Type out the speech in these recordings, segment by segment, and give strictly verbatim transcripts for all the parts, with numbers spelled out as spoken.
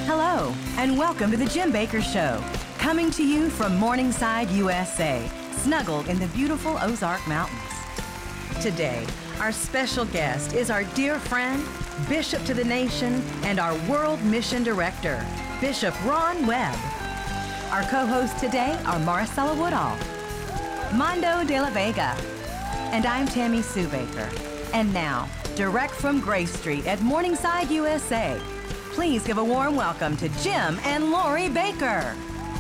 Hello, and welcome to the Jim Baker Show, coming to you from Morningside, U S A, snuggled in the beautiful Ozark Mountains. Today, our special guest is our dear friend, Bishop to the Nation, and our World Mission Director, Bishop Ron Webb. Our co-hosts today are Maricela Woodall, Mondo de la Vega, and I'm Tammy Sue Baker. And now, direct from Gray Street at Morningside, U S A, please give a warm welcome to Jim and Lori Baker.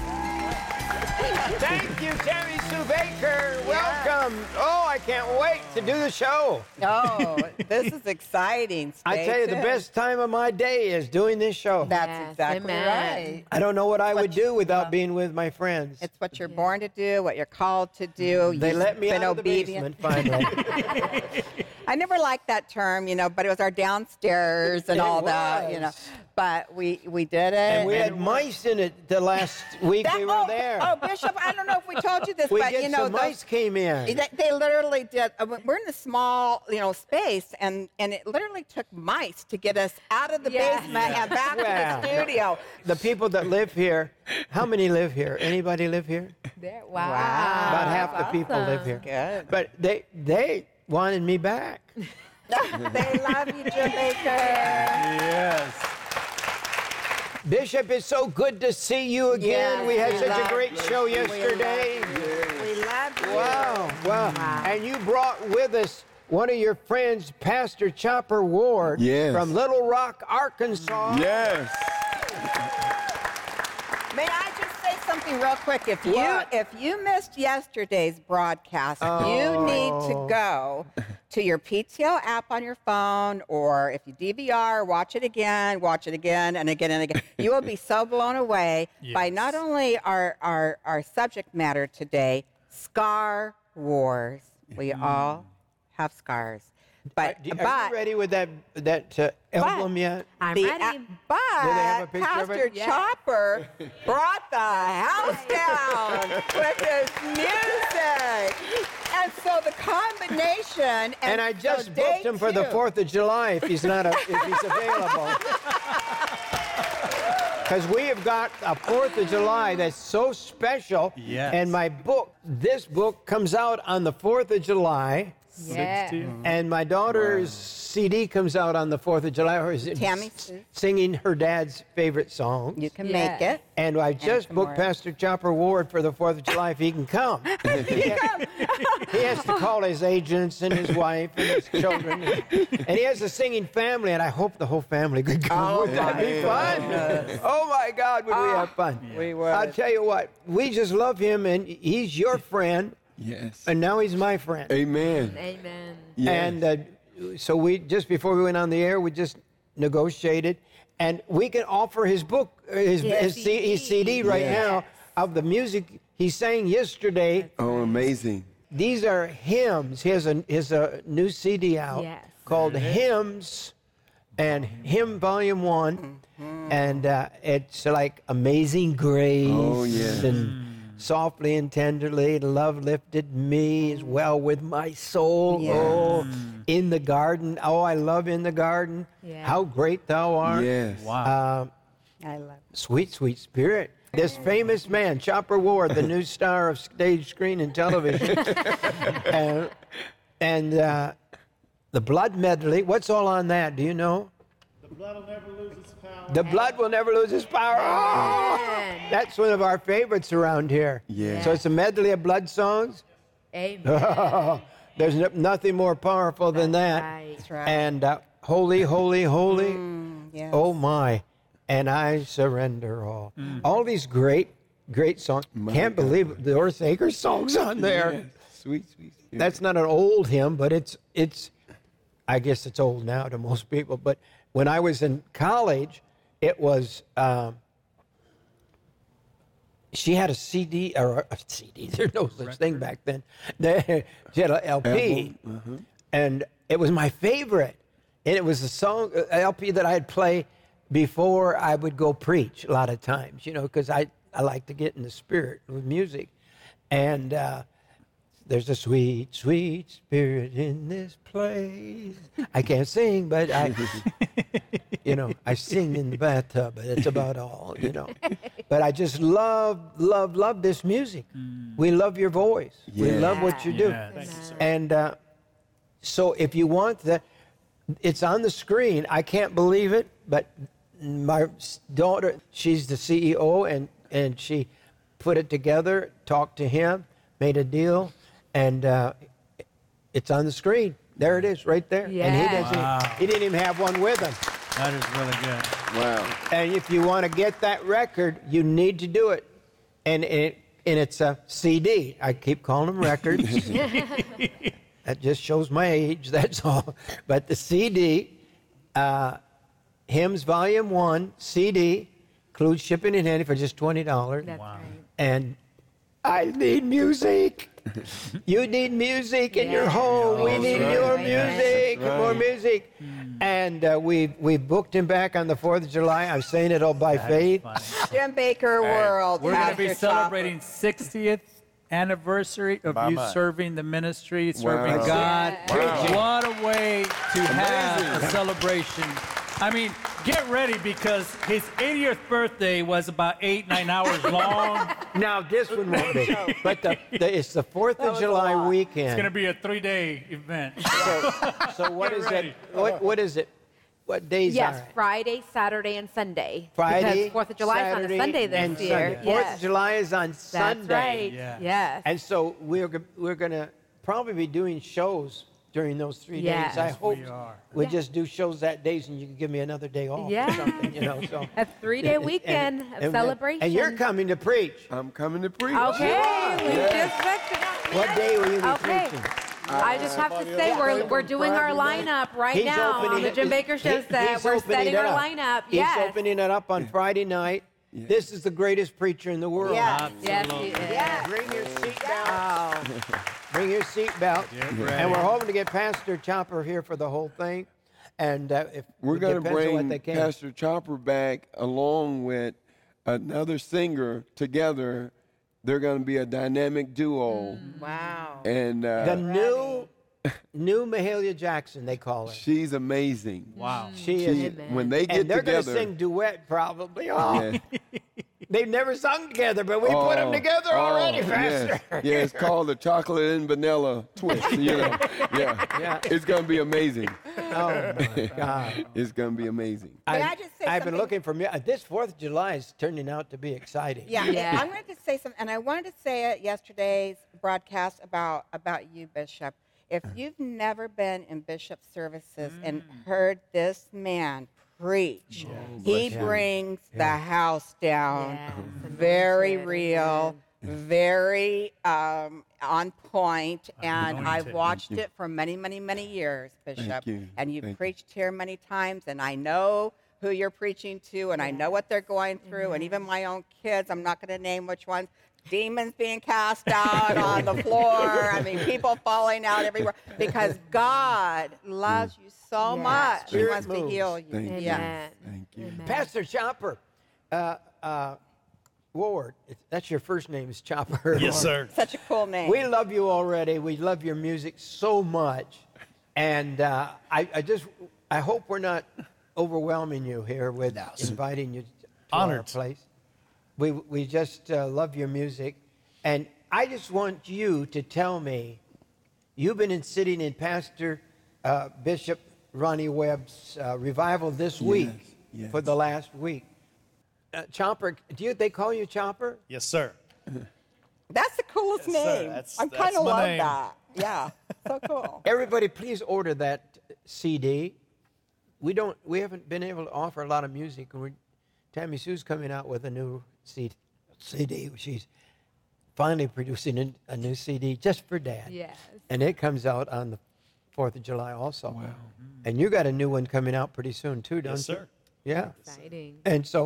Thank you, Tammy Sue Baker. Welcome. Yeah. Oh, I can't wait to do the show. Oh, this is exciting. Stay I tell you, tuned. the best time of my day is doing this show. That's Yes, exactly amen. right. I don't know what I What would you- do without uh, being with my friends. It's what you're born to do, what you're called to do. They You've let me been out of the obedient. basement finally. I never liked that term, you know, but it was our downstairs and It all that, you know. was. But we we did it. And we had mice in it the last week That- we were oh, there. Oh, Bishop, I don't know if we told you this, we but get you know, some those- mice came in. They, they literally did. uh, We're in a small, you know, space, and and it literally took mice to get us out of the Yeah. basement and back Well, to the studio. The people that live here, how many live here? Anybody live here? There, wow. Wow. About half the That's people live awesome. here. Good. But they they wanted me back. They love you, Jim Baker. Yes. Bishop, it's so good to see you again. Yes, we had we such a love great you. show We love yesterday. We love you. Wow, wow. And you brought with us one of your friends, Pastor Chopper Ward Yes. from Little Rock, Arkansas. Yes. May I just say something real quick? If you What? if you missed yesterday's broadcast, Oh. you need to go to your P T O app on your phone, or if you D V R, watch it again, watch it again, and again and again. You will be so blown away by not only our, our, our subject matter today, scar wars. We all have scars. But, Are, are but you ready with that that uh, album yet? I'm the, ready. uh, but Do they have a picture of Pastor it? Yeah. Chopper brought the house down with his music. And so the combination. And, And I so just day booked him for the two- fourth of July if he's not a, if he's available. Because we have got a fourth of July that's so special. Yes. And my book, this book comes out on the fourth of July. Yeah. And my daughter's C D comes out on the fourth of July. Or is it Tammy s- Sue. singing her dad's favorite song. You can Yeah. make it. And I just booked tomorrow. Pastor Chopper Ward for the fourth of July if he can come. he, has, he has to call his agents and his wife and his children. And, and he has a singing family, and I hope the whole family could come. Oh, Would that be fun? Oh, my God, would we have fun? We would. I'll tell you what, we just love him, and he's your friend, Yes. and now he's my friend. Amen. Amen. Yes. And uh, so we, just before we went on the air, we just negotiated, and we can offer his book, uh, his, Yeah, his, C- his C D right Yes. now of the music he sang yesterday. Oh, amazing. These are hymns. He has a, his a new C D out Yes. called Hymns, and Hymn Volume One, and uh, it's like Amazing Grace, Oh, yes. and Softly and Tenderly, Love Lifted Me as well with my soul. Yes. Oh, In the Garden. Oh, I love In the Garden. Yeah. How great Thou art. Yes. Wow. Uh, I love Sweet, sweet spirit. This famous man, Chopper Ward, the new star of stage, screen, and television. and and uh, the blood medley. What's all on that? Do you know? The blood will never lose its power. The blood will never lose its power. Oh, Amen. that's one of our favorites around here. Yeah. So it's a medley of blood songs. Amen. There's no, nothing more powerful than that. Right. That's right. And uh, holy, holy, holy. Mm, yes. Oh my, and I surrender all. All these great, great songs. My Can't God. believe it. Doris Akers songs on there. Yes. Sweet, sweet. Spirit. That's not an old hymn, but it's it's. I guess it's old now to most people. But when I was in college, it was. Um, she had a C D or a C D. There's no such thing back then. She had an L P, Album, uh-huh. and it was my favorite. And it was a song, a L P that I'd play before I would go preach a lot of times, you know, because I, I like to get in the spirit with music. And uh, there's a sweet, sweet spirit in this place. I can't sing, but I. You know, I sing in the bathtub, but it's about all, you know. But I just love, love, love this music. Mm. We love your voice. We Yeah. love what you do. Yeah, thank you, sir. And uh, so if you want that, it's on the screen. I can't believe it, but my daughter, she's the C E O, and, and she put it together, talked to him, made a deal, and uh, it's on the screen. There it is, right there. And he Yeah. doesn't. Wow. He didn't even have one with him. That is really good. Wow. And if you want to get that record, you need to do it. And it, and it's a C D. I keep calling them records. That just shows my age. That's all. But the C D, uh, Hymns Volume One C D, includes shipping and handling for just twenty dollars. That's Wow. right. And I need music. You need music in your Yeah. home. We That's need right. your That's music, right. more music. And uh, we've we've booked him back on the fourth of July. I'm saying it all by That is faith. funny. Jim Baker World. We're going to be Pastor Chopper. celebrating sixtieth anniversary of My, you my. serving the ministry, serving Wow. God. Yeah. What a way to have a celebration. I mean, get ready because his eightieth birthday was about eight, nine hours long. Now this one won't be, but the, the, it's the Fourth of was a July lot. weekend. It's going to be a three-day event. So, so what Get is ready. it? What what is it? What days Yes, are it? Friday, Saturday, and Sunday. Friday, Because Fourth of July is on a Saturday, Sunday this and year. Sunday. Fourth Yes. of July is on That's Sunday. right. Yeah. Yes. And so we're go- we're gonna probably be doing shows during those three Yes. days. I Yes, hope we are. we Yeah. just do shows that days, and you can give me another day off or Yeah. something, you know. So A three-day And- weekend and- of celebration. And you're coming to preach. I'm coming to preach. Okay, we Yes. just fixed it up. What day will you be Okay. preaching? I just have to say we're we're doing our lineup right He's now on opening the it- Jim Baker Show he- set. he's We're opening setting it our up. lineup. He's Yes. opening it up on Friday night. This is the greatest preacher in the world. Yes. Yes, he is. Yes. Bring your seatbelt. Oh. Bring your seatbelt. ready. And we're hoping to get Pastor Chopper here for the whole thing. And uh, if We're it going to depends on what bring they can. Pastor Chopper back along with another singer together. They're going to be a dynamic duo. Wow. And uh, the new, new Mahalia Jackson, they call her. she's amazing. Wow. She She, is. Amen. when they get And they're going to together, sing duet probably. Oh, yeah. they've never sung together, but we put them Oh, together oh, already, yes. Pastor. Yeah, it's called the chocolate and vanilla twist. You know, yeah, Yeah. it's gonna be amazing. Oh, my God. It's gonna be amazing. May I just say I've been something? looking for mu- uh, this Fourth of July is turning out to be exciting. Yeah, Yeah. I'm going to say something, and I wanted to say it yesterday's broadcast about about you, Bishop. If you've never been in Bishop services and heard this man preach, he Yeah. brings the house down. Yes, Very anointed, real, very um, on point, and I've Anointed. watched it for many, many, many years, Bishop. you. And you've Thank you. preached here many times, and I know who you're preaching to, and I know what they're going through, and even my own kids, I'm not going to name which ones, demons being cast out on the floor. I mean, people falling out everywhere because God loves you so Yes. much. He Spirit wants to moves. heal you. Thank you. Yeah. Amen. Thank you. Amen. Pastor Chopper, uh, uh, Ward, it's- that's your first name is Chopper. Yes, sir. Such a cool name. We love you already. We love your music so much. And uh, I, I just, I hope we're not overwhelming you here with inviting you to our Honored. place. We, we just uh, love your music. And I just want you to tell me, you've been in, sitting in Pastor uh, Bishop Ronnie Webb's uh, revival this week yes. for the last week. Uh, Chopper, do you, they call you Chopper? Yes, sir. That's the coolest Yes, sir. name. That's- I that's kind of my love name. that. Yeah, so cool. Everybody, please order that C D. We don't. We haven't been able to offer a lot of music. And we, Tammy Sue's coming out with a new C D. She's finally producing a, a new C D just for Dad. Yes. And it comes out on the Fourth of July also. Wow. And you got a new one coming out pretty soon too, don't Yes, you? sir. Yeah. Exciting. And so,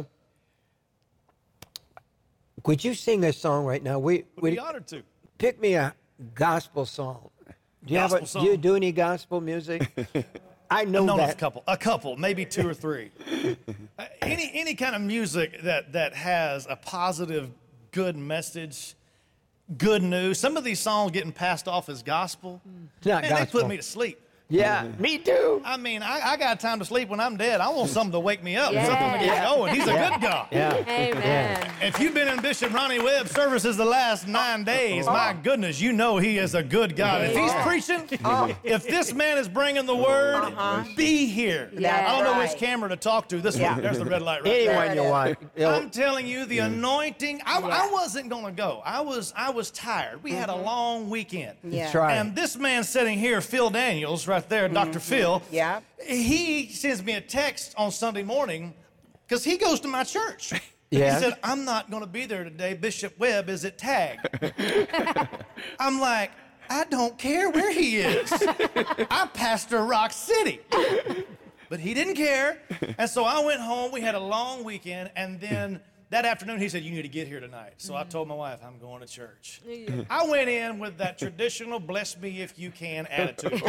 could you sing a song right now? We Would we be honored to. pick me a gospel song. Do you Gospel have a, song? Do you do any gospel music? I know Known as that. a couple, a couple, maybe two or three. Uh, any any kind of music that that has a positive, good message, good news. Some of these songs getting passed off as gospel, It's not man, they gospel. put me to sleep. Yeah, me too. I mean, I, I got time to sleep when I'm dead. I want something to wake me up, Yeah. something to get Yeah. going. He's a Yeah. good God. Yeah. Amen. If you've been in Bishop Ronnie Webb's services the last nine days, my goodness, you know he is a good God. If he's preaching, if this man is bringing the word, be here. Yeah. I don't know Right. which camera to talk to. This Yeah. one. There's the red light right there. Anyone you want. It'll- I'm telling you, the anointing. I, I wasn't gonna go. I was. I was tired. We had a long weekend. Yeah. That's right. And this man sitting here, Phil Daniels, right there, Doctor Phil. Yeah. He sends me a text on Sunday morning because he goes to my church. Yeah. He said, "I'm not going to be there today. Bishop Webb is at Tag." I'm like, I don't care where he is. I pastor Rock City. But he didn't care. And so I went home. We had a long weekend. And then that afternoon, he said, "You need to get here tonight." So I told my wife, "I'm going to church." I went in with that traditional bless me if you can attitude.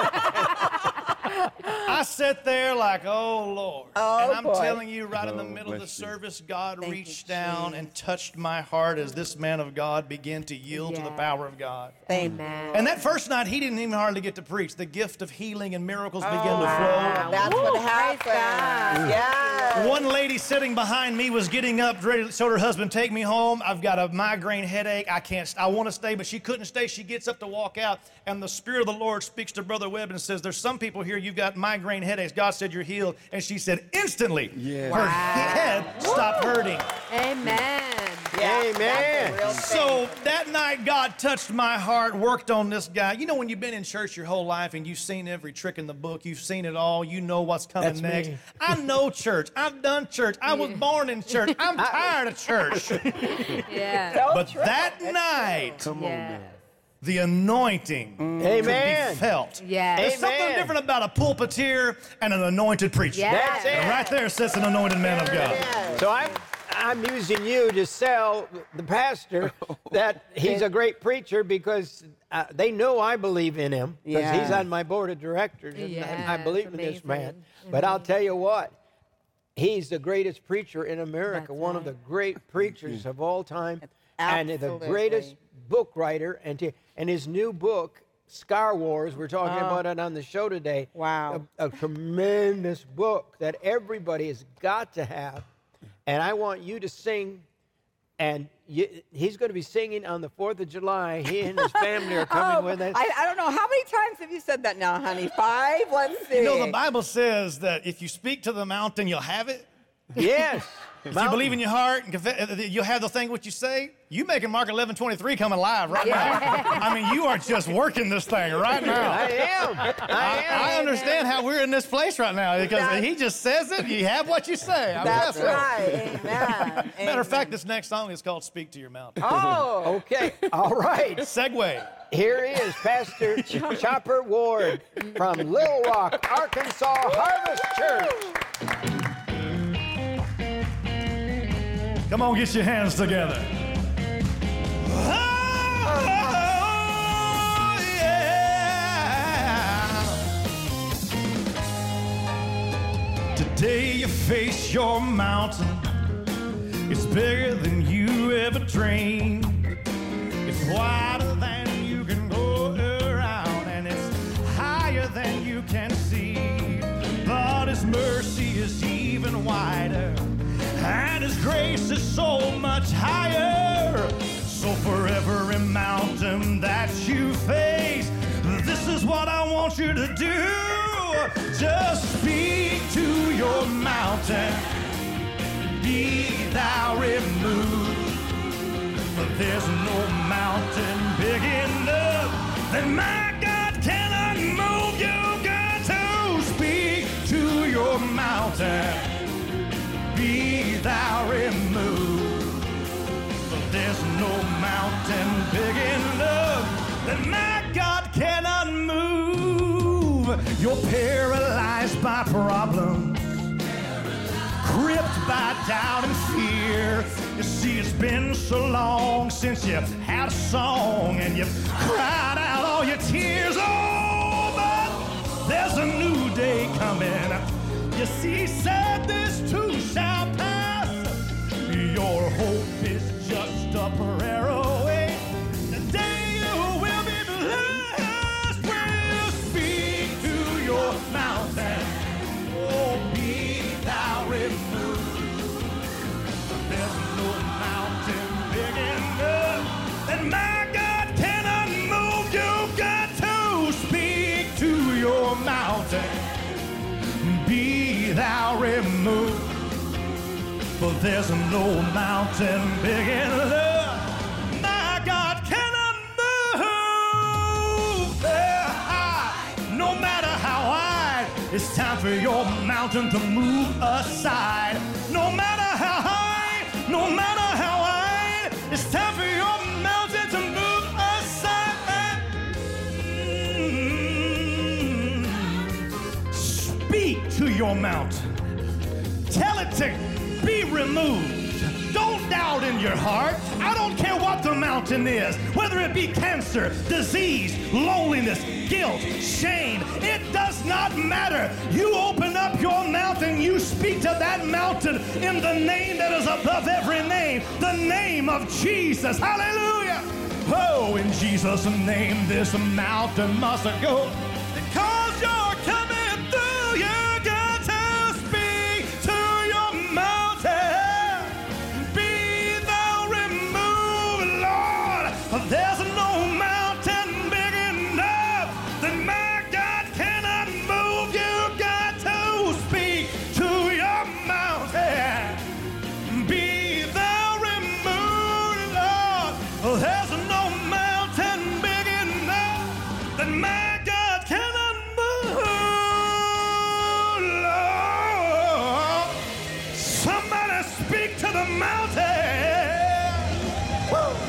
I sat there like, oh, Lord. Oh, and I'm boy. telling you, right in the Oh, middle of the bless you. service, God Thank you, reached down Jesus. and touched my heart as this man of God began to yield to the Yeah. power of God. Amen. And that first night, he didn't even hardly get to preach. The gift of healing and miracles began to Wow, flow. that's Woo, what praise happened. God. Yeah. One lady sitting behind me was getting up, ready to tell her husband, "Take me home. I've got a migraine headache. I can't, I want to stay," but she couldn't stay. She gets up to walk out, and the Spirit of the Lord speaks to Brother Webb and says, "There's some people here, you've got migraine headaches. God said you're healed." And she said, instantly, Yeah. her head stopped hurting. Amen. Yeah, Amen. that's a real thing. So that night, God touched my heart, worked on this guy. You know, when you've been in church your whole life and you've seen every trick in the book, you've seen it all, you know what's coming That's next. me. I know church. I've done church. I was born in church. I'm tired of church. Yeah. So But true. that It's night, Come on Yeah. now. the anointing could be Amen. felt. Yes. There's something Amen. different about a pulpiteer and an anointed preacher. Yeah. That's it. And right there sits an anointed man of God. Yes. So I'm I'm using you to sell the pastor that he's a great preacher because uh, they know I believe in him because Yeah. he's on my board of directors and Yeah, I, I believe it's in this man. amazing. But I'll tell you what, he's the greatest preacher in America, That's one of right. the great preachers of all time, and the Absolutely. greatest book writer. And t- and his new book, Scar Wars, we're talking about it on the show today. Wow. A, a tremendous book that everybody has got to have. And I want you to sing, and you, he's going to be singing on the fourth of July. He and his family are coming Oh, with us. I, I don't know. How many times have you said that now, honey? Five? Let's see. You know, the Bible says that if you speak to the mountain, you'll have it. Yes. If you believe in your heart and confe- uh, you'll have the thing what you say, you making Mark eleven twenty-three come alive right now. I mean, you are just working this thing right I now. am. I I, am. I understand how we're in this place right now because he just says it, you have what you say. I'm That's blessed. right. Amen. Matter of fact, this next song is called Speak to Your Mountain. Oh. Okay. All right. Segway. Here he is, Pastor Ch- Chopper Ward from Little Rock, Arkansas Harvest Church. Come on, get your hands together. Oh, yeah. Today you face your mountain. It's bigger than you ever dreamed. It's wider than you can go around, and it's higher than you can see. But His mercy is even wider, and His grace is so much higher. So for every mountain that you face, this is what I want you to do. Just speak to your mountain, be thou removed. For there's no mountain big enough that my God cannot move. You got to speak to your mountain, be thou removed. For there's no mountain big enough that my God cannot move. You're paralyzed by problems, gripped by doubt and fear. You see, it's been so long since you had a song and you've cried out all your tears. Oh, but there's a new day coming. You see, said this too shall pass. Your hope is just a prayer away. The day you will be blessed. Will speak to For there's no mountain big enough my God cannot move. They're high, no matter how wide. It's time for your mountain to move aside. No matter how high, no matter how wide. It's time for your mountain to move aside. Mm. Speak to your mountain. Tell it to be removed. Don't doubt in your heart. I don't care what the mountain is, whether it be cancer, disease, loneliness, guilt, shame. It does not matter. You open up your mouth and you speak to that mountain in the name that is above every name, the name of Jesus. Hallelujah. Oh, in Jesus' name, this mountain must go. Because you're coming through, you got to speak to your mountain. Be thou removed, Lord. There's no mountain big enough that my God cannot move. You got to speak to your mountain. Be thou removed, Lord. There's no mountain big enough that my God cannot move, Lord. Somebody speak to the mountain. Woo.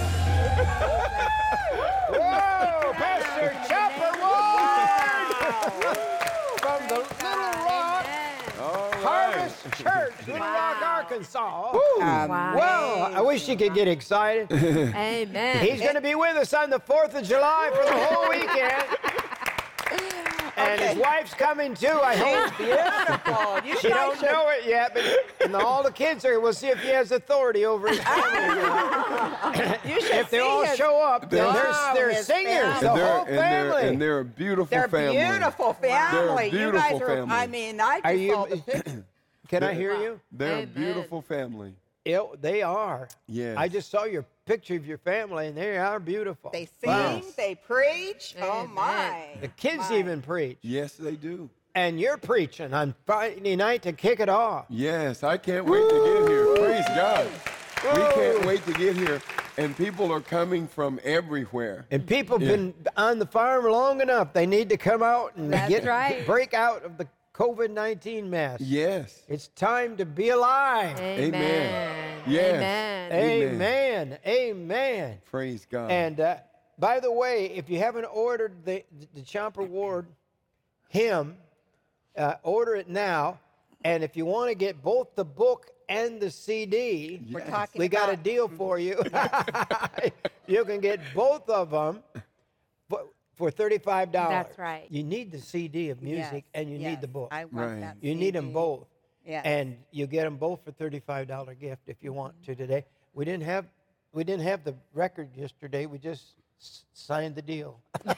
Whoa, Pastor Chopper Ward from the Little Rock Harvest Church, Little Rock, Arkansas. Woo. Um, Well, I wish you could get excited. Amen. He's going to be with us on the fourth of July for the whole weekend. And his wife's coming too, I hope. Beautiful. You She guys don't should- know it yet, but and all the kids are. We'll see if he has authority over his family. You should If they see all his- show up, then Wow, they're, they're his singers, family. the and they're, whole and they're, family. and they're a beautiful They're family. beautiful family. They're a You guys beautiful are, family. I mean, I just Are you- saw the picture. Can I hear you? They're Amen. a beautiful family. Yeah, they are. Yes. I just saw your picture of your family, and they are beautiful. They sing, Wow. they preach. Oh, Amen. my. The kids My. even preach. Yes, they do. And you're preaching on Friday night to kick it off. Yes, I can't wait to get here. Praise God. We can't wait to get here. And people are coming from everywhere. And people have Yeah. been on the farm long enough. They need to come out and That's get right. break out of the COVID nineteen mess. Yes. It's time to be alive. Amen. Amen. Yes. Amen. Amen. Amen. Amen. Praise God. And uh, by the way, if you haven't ordered the the Chomper Ward hymn, uh, order it now. And if you want to get both the book and the C D, We're talking we got a about- deal for you. You can get both of them for, for thirty-five dollars. That's right. You need the C D of music, Yes, and you yes, need the book. I want Right. that You need them C D. both. Yes. And you get them both for thirty-five dollars gift if you want to today. We didn't have we didn't have the record yesterday. We just s- signed the deal.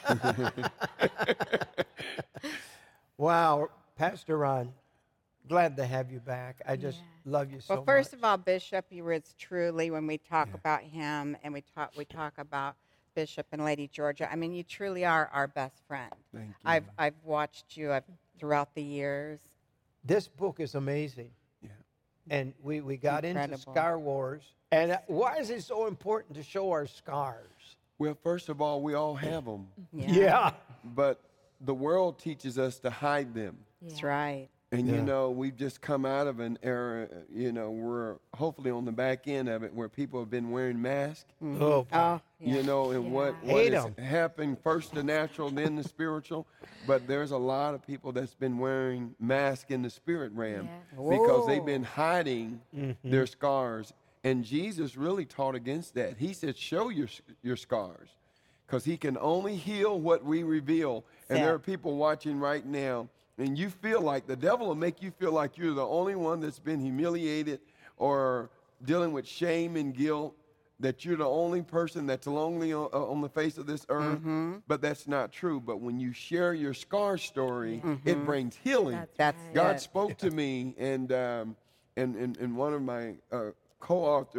Wow, Pastor Ron, glad to have you back. I just love you so Well, first much. of all, Bishop, you were truly, when we talk about him and we talk, we talk about Bishop and Lady Georgia, I mean, you truly are our best friend. Thank you. I've, I've watched you I've, throughout the years. This book is amazing. Yeah. And we, we got into Incredible. Scar Wars. And uh, why is it so important to show our scars? Well, first of all, we all have them. Yeah. But the world teaches us to hide them. That's right. And, Yeah. you know, we've just come out of an era, you know, we're hopefully on the back end of it where people have been wearing masks. Oh, Oh, You know, and what, what Hate has 'em. happened, first the natural, then the spiritual. But there's a lot of people that's been wearing masks in the spirit realm because they've been hiding their scars. And Jesus really taught against that. He said, show your, your scars because he can only heal what we reveal. And there are people watching right now, and you feel like the devil will make you feel like you're the only one that's been humiliated or dealing with shame and guilt, that you're the only person that's lonely on, uh, on the face of this earth. But that's not true. But when you share your scar story, it brings healing. That's right. God it. spoke to me, and, um, and, and, and one of my uh, co-authors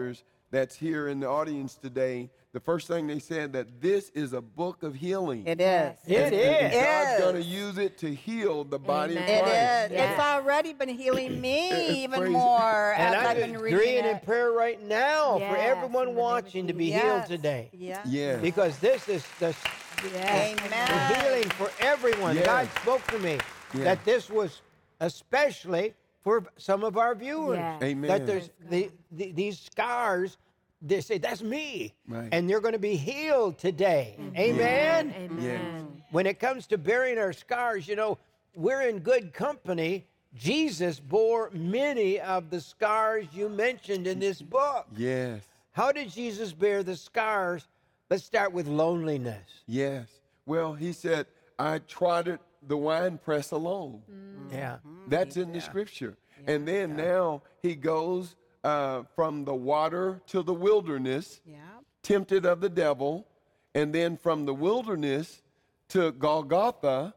that's here in the audience today, the first thing they said that this is a book of healing. It is. It is. God's is. going to use it to heal the body Amen. of It Christ. is. Yes. It's already been healing me even Praise- more And as I'm I've been reading agreeing in it. prayer right now for Yes, everyone in the name of watching to be Yes. healed today. Yes. Yes. Because this is the, Yes. the Amen. healing for everyone. Yes. God spoke to me Yeah. that this was especially for some of our viewers. Yes. Amen. That there's the, the, these scars, they say, that's me. Right. And they're going to be healed today. Amen? Amen. Yes. When it comes to bearing our scars, you know, we're in good company. Jesus bore many of the scars you mentioned in this book. Yes. How did Jesus bear the scars? Let's start with loneliness. Yes. Well, he said, I trotted the winepress alone. Yeah. That's in the scripture. And then now he goes uh, from the water to the wilderness, Yeah. tempted of the devil, and then from the wilderness to Golgotha,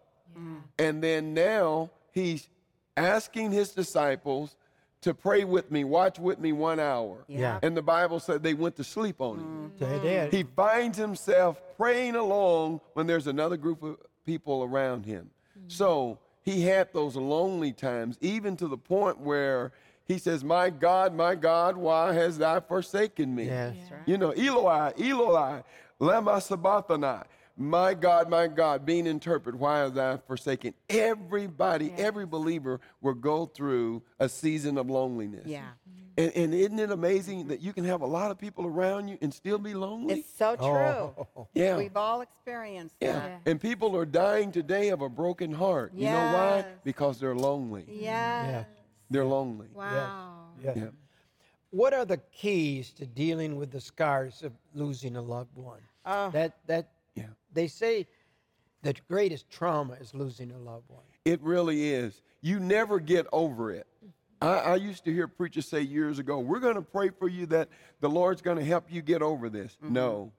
and then now he's asking his disciples to pray with me, watch with me one hour. Yeah. And the Bible said they went to sleep on him. They did. He finds himself praying along when there's another group of people around him. So he had those lonely times, even to the point where he says, my God, my God, why has thou forsaken me? Yes. You know, Eloi, Eloi, lama sabachthani. My God, my God, being interpreted, why have thou forsaken? Everybody, every believer will go through a season of loneliness. Yeah. And, and isn't it amazing that you can have a lot of people around you and still be lonely? It's so true. Oh. Yeah. We've all experienced Yeah. that. And people are dying today of a broken heart. You know why? Yes. Because they're lonely. Yes. They're lonely. Wow. Yes. Yeah. What are the keys to dealing with the scars of losing a loved one? Oh. That that Yeah. they say the greatest trauma is losing a loved one. It really is. You never get over it. I, I used to hear preachers say years ago, we're going to pray for you that the Lord's going to help you get over this. No.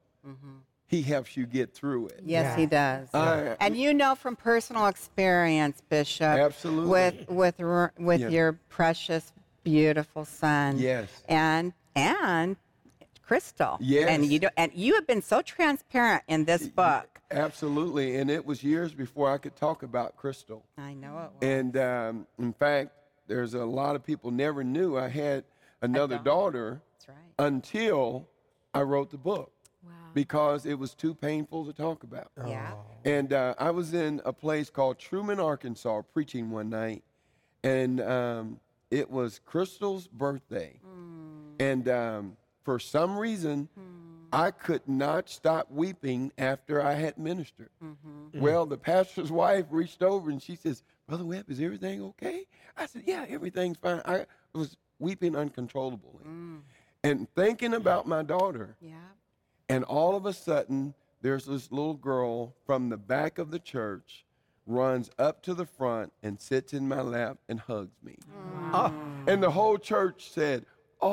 He helps you get through it. Yes, Yeah. he does. I- And you know from personal experience, Bishop, Absolutely. with with r- with Yeah. your precious, beautiful son, Yes. and and Crystal, Yes. and you do, and you have been so transparent in this book. Absolutely. And it was years before I could talk about Crystal. I know it was. And um, in fact, there's a lot of people never knew I had another daughter That's right. until I wrote the book. Wow. Because it was too painful to talk about. Yeah. And uh, I was in a place called Truman, Arkansas, preaching one night, and um, it was Crystal's birthday. And um, for some reason, I could not stop weeping after I had ministered. Well, the pastor's wife reached over and she says, Brother Webb, is everything okay? I said, yeah, everything's fine. I was weeping uncontrollably. And thinking about my daughter. Yeah. And all of a sudden, there's this little girl from the back of the church runs up to the front and sits in my lap and hugs me. Ah, and the whole church said,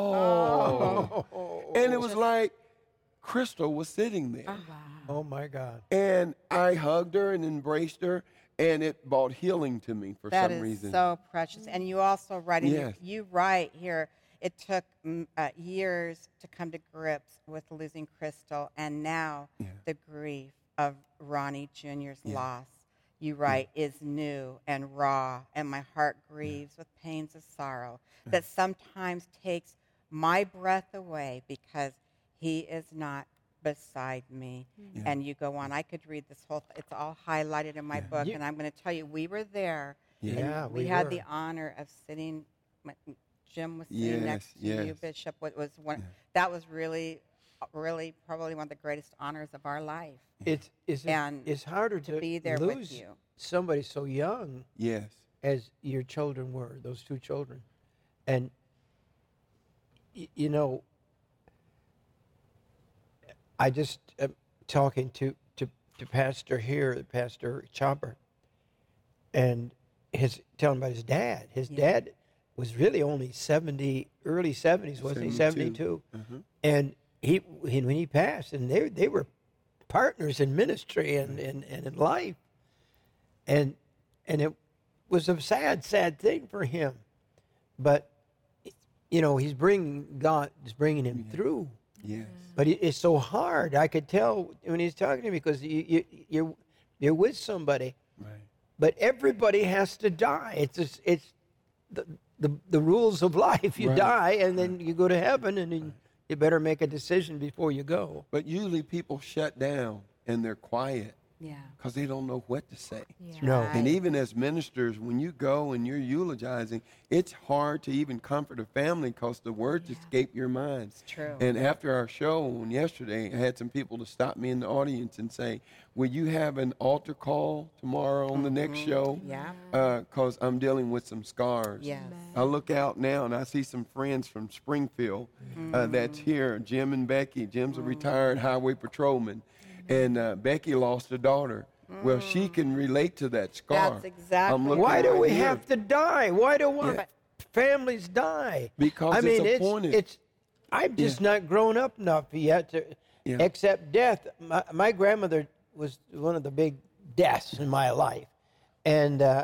oh. And it was like Crystal was sitting there. Oh my God. And I hugged her and embraced her, and it brought healing to me for That some is reason. so precious. And you also write, in Yes. you, you write here, it took mm, uh, years to come to grips with losing Crystal, and now Yeah. the grief of Ronnie Junior's loss, you write, is new and raw, and my heart grieves with pains of sorrow that sometimes takes my breath away because he is not beside me. And you go on. I could read this whole, th- it's all highlighted in my book, You- and I'm going to tell you, we were there. and Yeah, we, we had were. the honor of sitting, my- Jim was sitting next to Yes, you, yes. Bishop. What was one, that was really, really probably one of the greatest honors of our life. It's it's And it's harder to to, be there with lose you. somebody so young Yes. as your children were, those two children. And, y- you know, I just am talking to, to, to Pastor here, Pastor Chopper, and his telling about his dad. His dad was really only seventy, early seventies, wasn't he? seventy-two. seventy-two. And he, he when he passed, and they they were partners in ministry and, and, and in life. And and it was a sad, sad thing for him. But you know, he's bringing, God is bringing him Yeah. through. Yes. But it, it's so hard. I could tell when he's talking to me because you, you, you're, you're with somebody. Right. But everybody has to die. It's just, it's the, the the rules of life. You Right. die, and then you go to heaven, and then you better make a decision before you go. But usually people shut down and they're quiet Yeah. because they don't know what to say. No. Right. And even as ministers, when you go and you're eulogizing, it's hard to even comfort a family because the words escape your mind. It's true. And after our show on yesterday, I had some people to stop me in the audience and say, will you have an altar call tomorrow on the next show? Yeah. Because I'm dealing with some scars. Yes. I look out now and I see some friends from Springfield uh, that's here, Jim and Becky. Jim's a retired highway patrolman. And uh, Becky lost a daughter. Well, she can relate to that scar. That's exactly I'm looking Why do right we here. have to die? Why do our Yeah. families die? Because I it's mean, appointed. It's, it's, I'm just not grown up enough yet to Yeah. accept death. My, my grandmother was one of the big deaths in my life. And uh,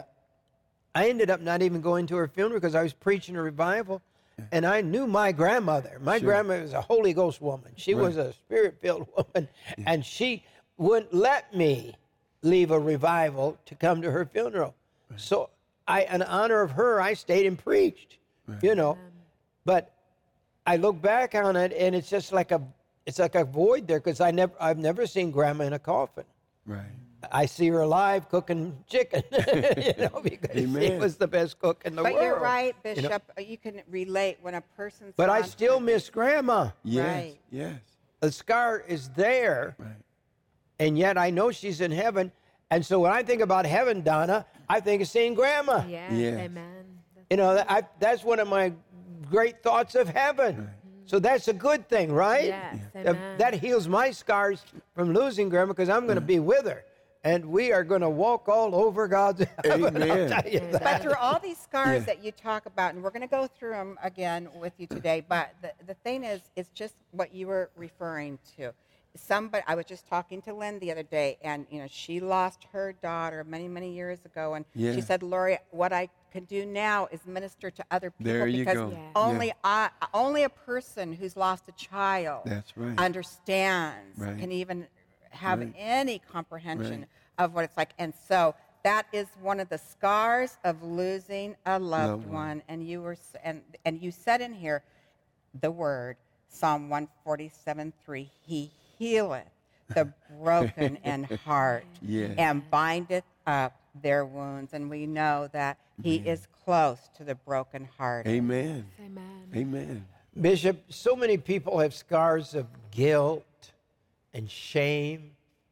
I ended up not even going to her funeral because I was preaching a revival. And I knew my grandmother. My Sure. grandmother was a Holy Ghost woman. She Right. was a spirit-filled woman. And she wouldn't let me leave a revival to come to her funeral. So I, in honor of her, I stayed and preached, you know. But I look back on it, and it's just like a, it's like a void there because I never, I've never seen Grandma in a coffin. Right. I see her alive cooking chicken, you know, because she Amen. was the best cook in the But world. you're right, you know. Bishop. You can relate when a person's. But I gone still through- miss Grandma. Yes. Right. Yes. The scar is there, Right. and yet I know she's in heaven. And so when I think about heaven, Donna, I think of seeing Grandma. Yes, Yes. amen. You know, that- I, that's one of my great thoughts of heaven. So that's a good thing, right? Yes, That- amen. that heals my scars from losing Grandma because I'm going to be with her. And we are going to walk all over God's heaven. I'll Amen. tell you that. But through all these scars Yeah. that you talk about, and we're going to go through them again with you today, but the, the thing is, it's just what you were referring to. Somebody, I was just talking to Lynn the other day, and you know, she lost her daughter many, many years ago, and Yeah. she said, "Lori, what I can do now is minister to other people There you because go. Yeah. only Yeah. I, only a person who's lost a child That's right. understands, Right. can even have Right. any comprehension Right. of what it's like." And so that is one of the scars of losing a loved Loved one. one. And you were s- and and you said in here the word Psalm one forty-seven three, He healeth the broken in heart Yes. and bindeth up their wounds. And we know that He is close to the broken heart. Amen. Amen. Amen. Bishop, so many people have scars of guilt and shame.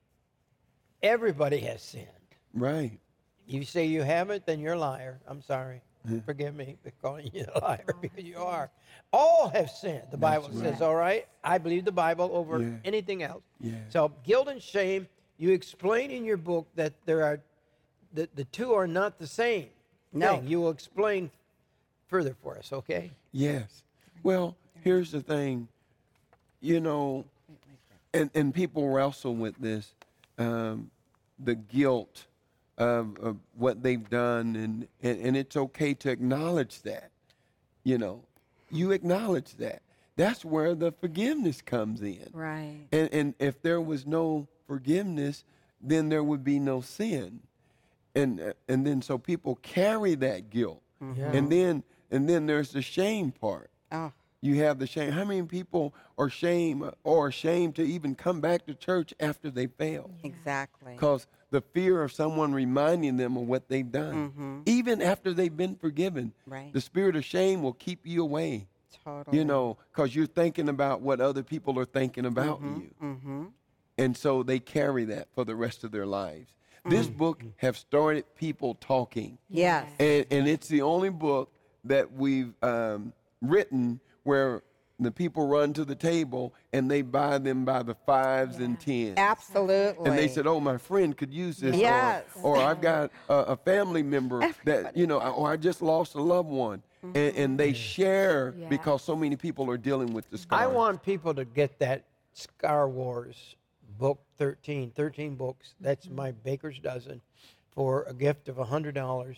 Everybody has sinned. Right. You say you haven't, then you're a liar. I'm sorry. Forgive me for calling you a liar because you are. All have sinned, the Bible says, all right? I believe the Bible over Yeah. anything else. Yeah. So guilt and shame, you explain in your book that there are, the, the two are not the same No. thing. You will explain further for us, okay? Yes. Well, here's the thing. You know, and, and people wrestle with this, um, the guilt of, of what they've done, and, and, and it's okay to acknowledge that. You know, you acknowledge that. That's where the forgiveness comes in. Right. And, and if there was no forgiveness, then there would be no sin. And, uh, and then so people carry that guilt. Yeah. And then and then there's the shame part. Oh, You have the shame. How many people are shame or ashamed to even come back to church after they fail? exactly. Because the fear of someone reminding them of what they've done, even after they've been forgiven, Right. the spirit of shame will keep you away. Totally. You know, because you're thinking about what other people are thinking about you. Mm-hmm. And so they carry that for the rest of their lives. This book have started people talking. Yes. And, and it's the only book that we've um, written where the people run to the table and they buy them by the fives and tens. Absolutely. And they said, "Oh, my friend could use this." Yes. Or, or I've got a, a family member that, you know, or I just lost a loved one. And, and they share Yeah. because so many people are dealing with the scars. I want people to get that Scar Wars book thirteen, thirteen books. That's my baker's dozen for a gift of one hundred dollars.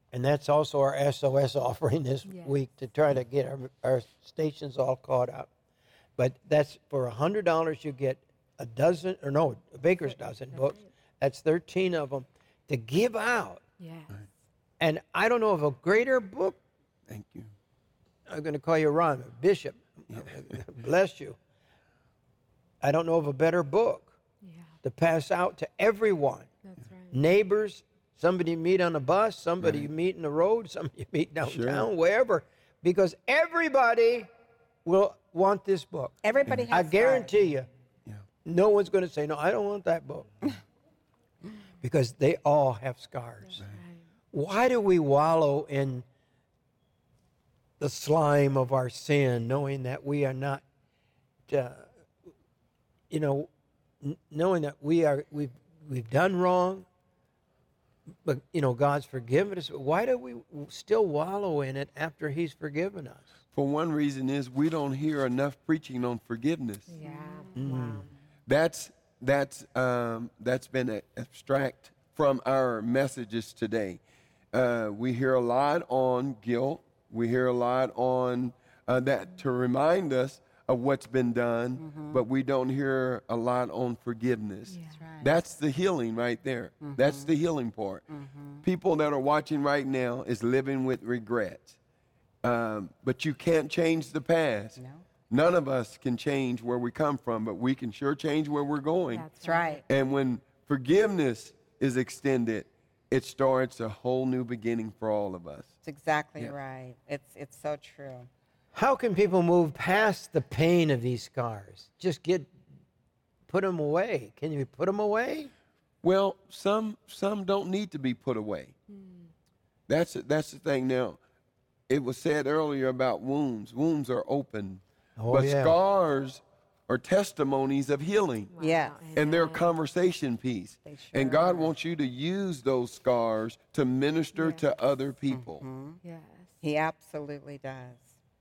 And that's also our S O S offering this Yes. week to try to get our, our stations all caught up. But that's for one hundred dollars you get a dozen, or no, a baker's dozen books. That's thirteen of them to give out. Yes. And I don't know of a greater book. Thank you. I'm going to call you Ron, Bishop. Bless you. I don't know of a better book Yeah. to pass out to everyone. That's right. Neighbors, somebody you meet on a bus, somebody you meet in the road, somebody you meet downtown, Sure. wherever. Because everybody will want this book. Everybody has I guarantee you, Yeah. no one's going to say, no, I don't want that book. Because they all have scars. Why do we wallow in the slime of our sin, knowing that we are not, uh, you know, n- knowing that we are we've we've done wrong, but you know God's forgiven us. Why do we still wallow in it after He's forgiven us? For one reason is we don't hear enough preaching on forgiveness. Yeah. Mm. Wow. That's that's um, that's been a, abstract from our messages today. Uh, we hear a lot on guilt. We hear a lot on uh, that to remind us of what's been done, Mm-hmm. but we don't hear a lot on forgiveness. Yeah. That's right. That's the healing right there. That's the healing part. People that are watching right now is living with regrets. Um, but you can't change the past. No. None of us can change where we come from, but we can sure change where we're going. That's That's right. And when forgiveness is extended, it starts a whole new beginning for all of us. It's exactly Yeah. right. It's it's so true. How can people move past the pain of these scars? Just get, put them away. Can you put them away? Well, some some don't need to be put away. That's that's the thing. Now, it was said earlier about wounds. Wounds are open, Oh, but yeah. scars are testimonies of healing. Yes. And they're a Amen. conversation piece. They And sure God are. wants you to use those scars to minister to other people. Yes. He absolutely does.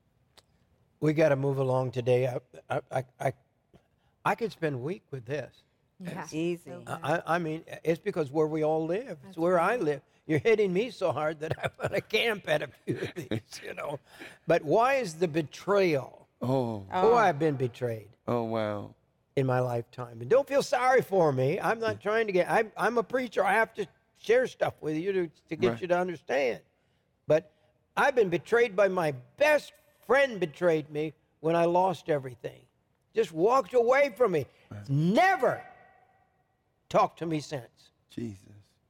We got to move along today. I, I, I, I, I could spend a week with this. Yeah. Easy. So I, I I mean, it's because where we all live. It's where I live. You're hitting me so hard that I want to camp at a few of these, you know. But why is the betrayal? Oh, Oh, I've been betrayed oh, wow. in my lifetime. And don't feel sorry for me. I'm not trying to get, I'm, I'm a preacher. I have to share stuff with you to, to get Right. you to understand. But I've been betrayed by my best friend betrayed me when I lost everything. Just walked away from me. Never talked to me since. Jesus.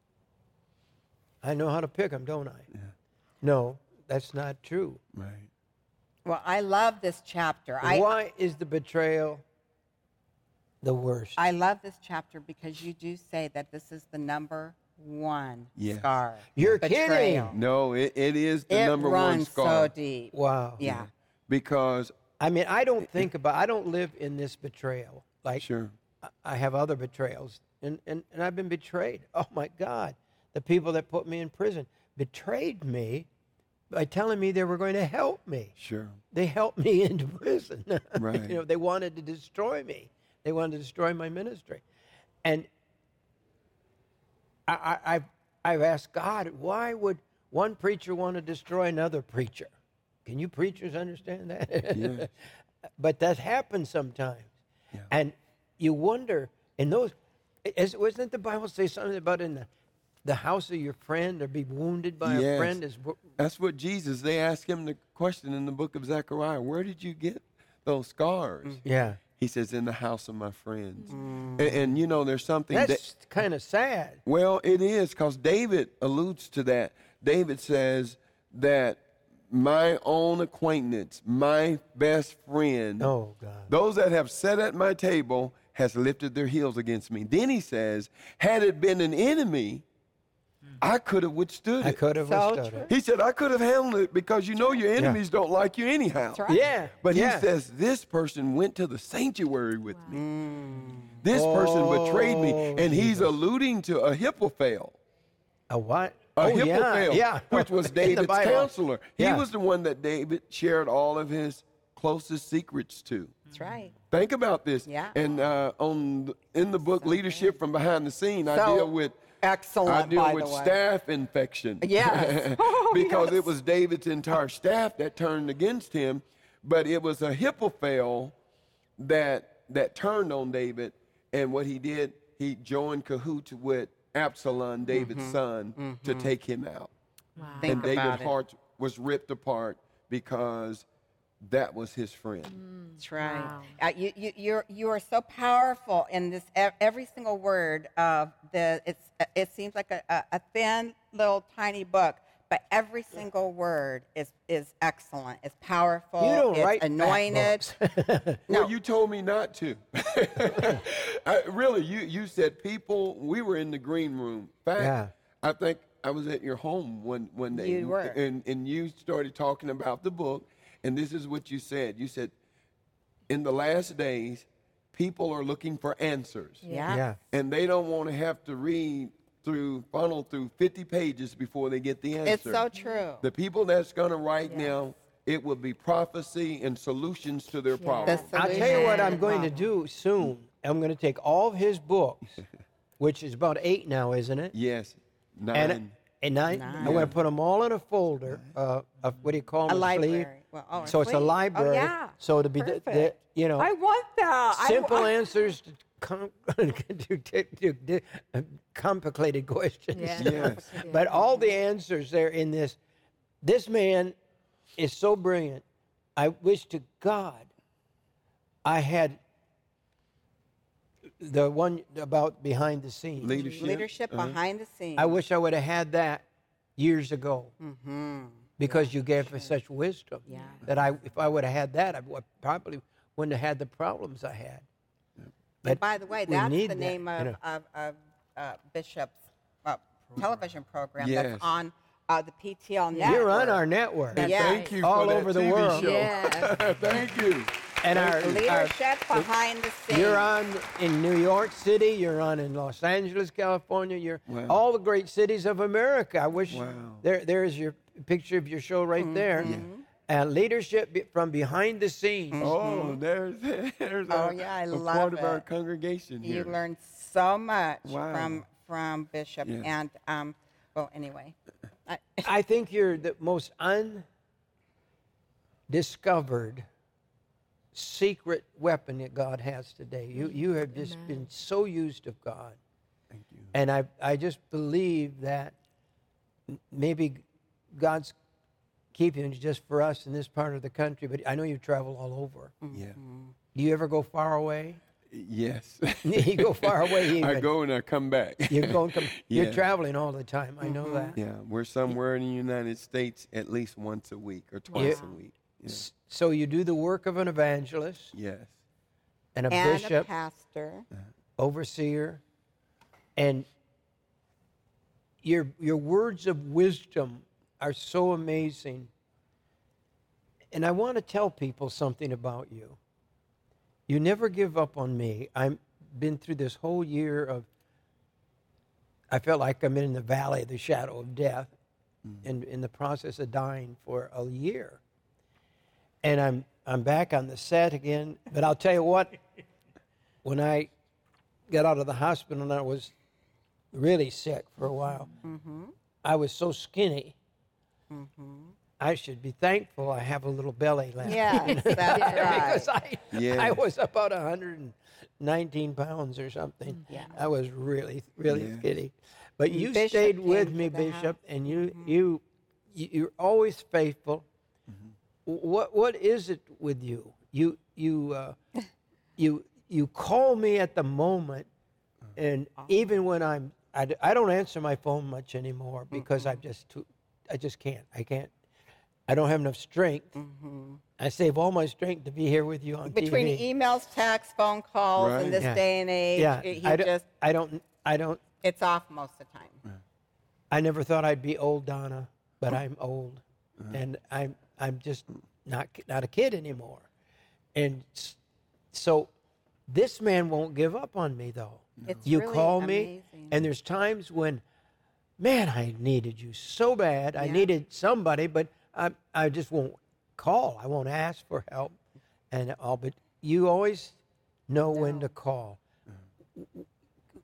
I know how to pick them, don't I? No, that's not true. Right. Well, I love this chapter. I Why is the betrayal the worst? I love this chapter because you do say that this is the number one Yes. scar. You're Betrayal. kidding. No, it, it is the It number one runs scar. so deep. Wow. Yeah. Because, I mean, I don't think about, I don't live in this betrayal. Like, sure. I- I have other betrayals, and, and, and I've been betrayed. Oh, my God. The people that put me in prison betrayed me by telling me they were going to help me. Sure. They helped me into prison. Right. You know, they wanted to destroy me. They wanted to destroy my ministry. And I, I, I've, I've asked God, why would one preacher want to destroy another preacher? Can you preachers understand that? Yes. But that happens sometimes. Yeah. And you wonder, in those, is, wasn't the Bible say something about in the, the house of your friend or be wounded by a Yes. friend? Is, That's what Jesus, they asked him the question in the book of Zechariah, where did you get those scars? yeah. He says, in the house of my friends. And, and, you know, there's something that, That's kind of sad. well, it is, because David alludes to that. David says that my own acquaintance, my best friend, Oh, God. those that have sat at my table has lifted their heels against me. Then he says, had it been an enemy, I could have withstood I it. could have So withstood true. it. He said, I could have handled it because you know your enemies don't like you anyhow. That's right. Yeah. But yeah. he says, this person went to the sanctuary with me. This person betrayed me. Oh, And he's alluding to Ahithophel. A what? A oh, Ahithophel, yeah, yeah. which was In the David's Bible. counselor. Yeah. He was the one that David shared all of his closest secrets to. That's right. Think about this. Yeah. And uh, on the, in the book Leadership from Behind the Scene, I So- deal with Excellent, I deal by with the way. staph infection. Yes. Oh, because yes. it was David's entire staff that turned against him, but it was Ahithophel that that turned on David, and what he did, he joined cahoots with Absalom, David's Mm-hmm. son, mm-hmm. to take him out. Wow. Think and David's about it. heart was ripped apart because that was his friend. That's right. Wow. Uh, you, you, you're, you are so powerful in this, e- every single word of the, it's, it seems like a, a, a thin little tiny book, but every single word is, is excellent. It's powerful. You don't it's write fat anointed. books. Well, you told me not to. I, really, you, you said people, we were in the green room. In fact, Yeah. I think I was at your home one, one day. You were. And, and you started talking about the book, and this is what you said. You said, in the last days, people are looking for answers. Yeah. Yeah. And they don't want to have to read through, funnel through fifty pages before they get the answer. It's so true. The people that's going to write now, it will be prophecy and solutions to their problems. The I'll tell you what I'm solution. going to do soon. I'm going to take all of his books, which is about eight now, isn't it? Yes, nine. And, and nine, I'm going to put them all in a folder. Uh, of, what do you call A them? library. Sleeve? Well, oh, a so it's a sleeve. Oh, library. yeah. So to be, the, the, Perfect. you know, I want that. I simple wa- answers to, com- to, to, to, to uh, complicated questions. Yeah. Yes. But all the answers there in this. This man is so brilliant. I wish to God I had the one about behind the scenes. Leadership. Leadership Uh-huh. behind the scenes. I wish I would have had that years ago Mm-hmm. because you gave us such wisdom. Yeah. That I, if I would have had that, I would- probably wouldn't have had the problems I had. And by the way, we that's need the that, name of, you know. of, of uh, Bishop's uh, television program Yes. that's on uh, the P T L network. You're on our network. Yeah. Thank you All for that over the T V world. show. Yeah. Thank you. And our, our Leadership behind the scenes. you're on in New York City. You're on in Los Angeles, California. You're Wow. all the great cities of America. I wish Wow. there there's your picture of your show right Mm-hmm. there. And leadership be- from behind the scenes. Oh, there's there's Oh, a, yeah, I a love part of our it. congregation You here. learn so much Wow. from from Bishop. Yeah. And, um, well, anyway. I, I think you're the most undiscovered secret weapon that God has today. You you have just been so used of God. Thank you. And I I just believe that m- maybe God's keeping it just for us in this part of the country, but I know you travel all over. Yeah. Do you ever go far away? Yes. You go far away I even. go and I come back. You go and come. You're Yeah. traveling all the time. I know that. Yeah, we're somewhere in the United States at least once a week or twice Yeah. a week. Yeah. S- So you do the work of an evangelist Yes. and a and a bishop, pastor. overseer, and your your words of wisdom are so amazing. And I want to tell people something about you. You never give up on me. I've been through this whole year of, I felt like I'm in the valley of the shadow of death and in the process of dying for a year. And I'm I'm back on the set again. But I'll tell you what, when I got out of the hospital and I was really sick for a while, I was so skinny. I should be thankful I have a little belly left. Yes, that's right. Because I, Yes. I was about one hundred nineteen pounds or something. Yeah. I was really, really Yes. skinny. But you Bishop stayed with came me, to the Bishop, house. and you, you, you, you're always faithful. What, what is it with you? You, you, uh, you, you call me at the moment, and even when I'm, I, d- I don't answer my phone much anymore because I'm just too, I just can't. I can't. I don't have enough strength. I save all my strength to be here with you on Between T V. emails, texts, phone calls, Right. in this Yeah. day and age, Yeah, it- he I, don't, just, I don't. I don't. it's off most of the time. I never thought I'd be old, Donna, but I'm old, and I'm I'm just not not a kid anymore, and s- so this man won't give up on me though. It's You really call me, amazing. and there's times when, man, I needed you so bad. I Yeah. needed somebody, but I I just won't call. I won't ask for help, and all. But you always know when No. to call.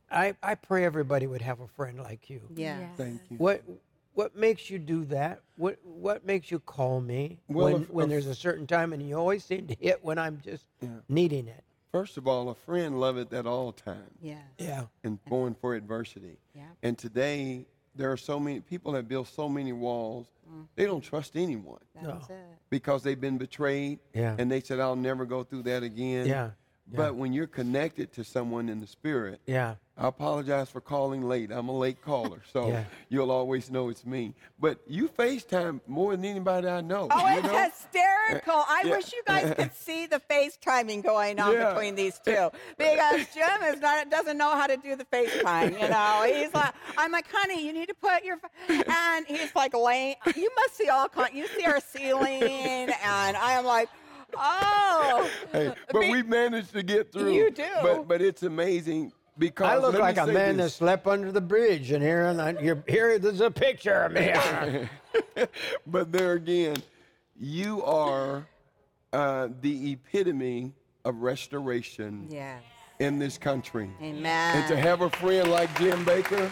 I, I pray everybody would have a friend like you. Yeah. Yes. Thank you. What what makes you do that? What what makes you call me Well, when if- when if- there's a certain time, and you always seem to hit when I'm just needing it? First of all, a friend loveth at all times. Yeah. Yeah. And born for adversity. Yeah. And today, there are so many people that build so many walls, they don't trust anyone That's No. it. because they've been betrayed. Yeah. And they said, I'll never go through that again. Yeah. But when you're connected to someone in the spirit, Yeah. I apologize for calling late. I'm a late caller, so Yeah. you'll always know it's me. But you FaceTime more than anybody I know. Oh, you it's know? hysterical. I Yeah. wish you guys could see the FaceTiming going on Yeah. between these two. Because Jim is not doesn't know how to do the FaceTime, you know. He's like, I'm like, honey, you need to put your f-" and he's like laying, you must see all kind, you see our ceiling, and I am like, oh. Hey, but Be- we managed to get through. You do. But but it's amazing because I look let me like a say man that this. slept under the bridge, and here and I, you're, here there's a picture of me. But there again, you are uh, the epitome of restoration Yes. in this country. Amen. And to have a friend like Jim Baker,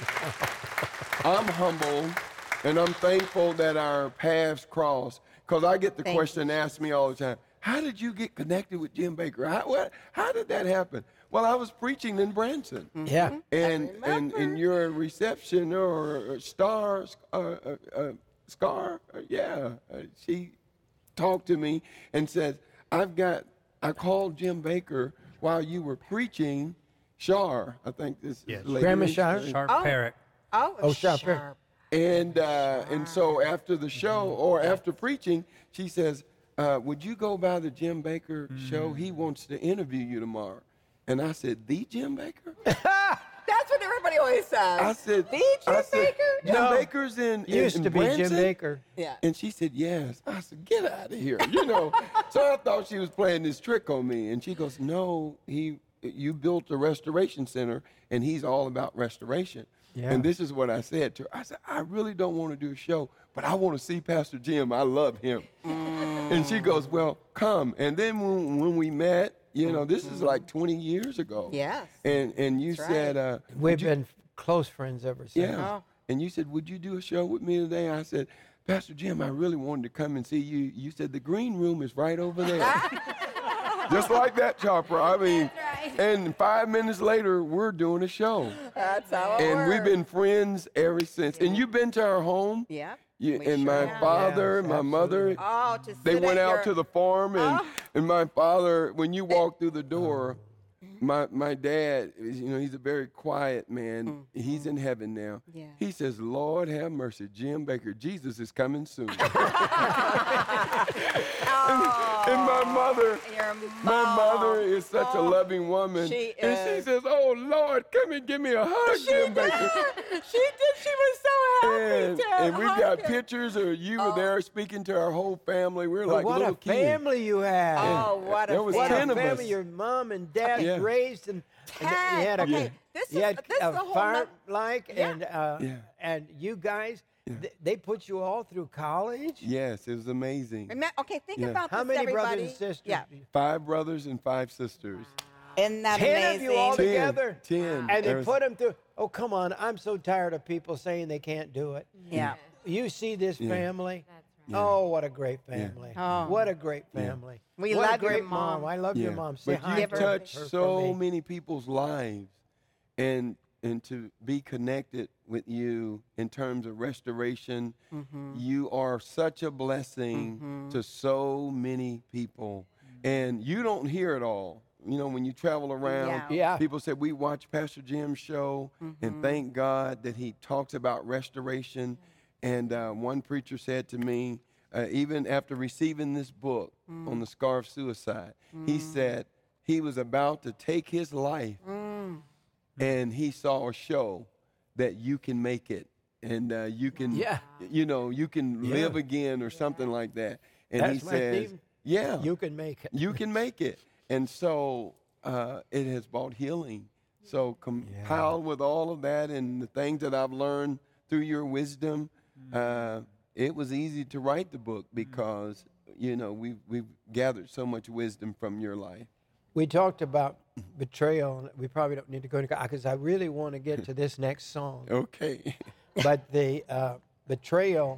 I'm humbled and I'm thankful that our paths cross. Because I get the Thank question asked me all the time, how did you get connected with Jim Baker? How, what, how did that happen? Well, I was preaching in Branson. Yeah. And, and and your reception or star, uh, uh, uh, Scar, uh, yeah, uh, she talked to me and said, I've got, I called Jim Baker while you were preaching, Shar, I think this Yes. is lady. Grandma Shar? Sharp Oh. parrot. Oh, Oh, sharp. sharp. And uh, and so after the show or after preaching, she says, uh, would you go by the Jim Baker show? He wants to interview you tomorrow. And I said, the Jim Baker? That's what everybody always says. I said, the Jim I said, Baker? Jim No. Baker's in, in Used in to be Jim Branson?" Baker. Yeah. And she said, yes. I said, get out of here, you know. So I thought she was playing this trick on me. And she goes, no, he, you built a restoration center, and he's all about restoration. Yeah. And this is what I said to her. I said, I really don't want to do a show, but I want to see Pastor Jim. I love him. And she goes, well, come. And then when, when we met, you know, this is like twenty years ago. Yes. And and you That's said, right. uh, We've would you- been close friends ever since. yeah. And you said, would you do a show with me today? I said, Pastor Jim, I really wanted to come and see you. You said, the green room is right over there. Just like that, Chopper. I mean, and five minutes later, we're doing a show. That's how it And works. we've been friends ever since. And you've been to our home. Yeah. You, we and sure my have. father, Yes, my mother, absolutely. Oh, to they sit went at out your- to the farm, and, Oh. and my father, when you walk through the door, my my dad, is, you know, he's a very quiet man. He's in heaven now. Yeah. He says, Lord have mercy, Jim Baker, Jesus is coming soon. Oh, And my mother, your my mom. mother is such a Oh, loving woman. she and she is. says, oh, Lord, come and give me a hug, She Jim did. Baker. She did. She was so happy And, to and we've hug got him. pictures of you were there speaking to our whole family. We're But like what little a kids. family you have. Oh, what a There was What ten a of family us. your mom and dad Yeah. raised, and, and Ten. you had a, Okay, this you is- had this is a the whole farm noth- like, Yeah. and uh, Yeah. and you guys, th- they put you all through college. Yes, it was amazing. Remem- Okay, think Yeah. about How this, many everybody. brothers and sisters? Yeah. Five brothers and five sisters. Isn't that Ten amazing? of you all Ten. together. Ten. And they There was- put them through. Oh, come on! I'm so tired of people saying they can't do it. Yeah. You see this Yeah. family. Yeah. Oh, what a great family! Oh. What a great family! We what love a great your mom. I love your Yeah. mom. Say But hi you've to touched her for so me. many people's lives, and and to be connected with you in terms of restoration, Mm-hmm. you are such a blessing to so many people, and you don't hear it all. You know, when you travel around, Yeah. Yeah. people say we watch Pastor Jim's show, and thank God that he talks about restoration. And uh, one preacher said to me, uh, even after receiving this book on the scar of suicide, he said he was about to take his life, and he saw a show that you can make it, and uh, you can, Yeah. you know, you can Yeah. live again or something like that. And That's he my says, theme. yeah, You can make it. you can make it. And so uh, it has brought healing. So compiled with all of that and the things that I've learned through your wisdom, uh, it was easy to write the book because, you know, we've, we've gathered so much wisdom from your life. We talked about betrayal, and we probably don't need to go into because I really want to get to this next song. Okay. But the uh, betrayal,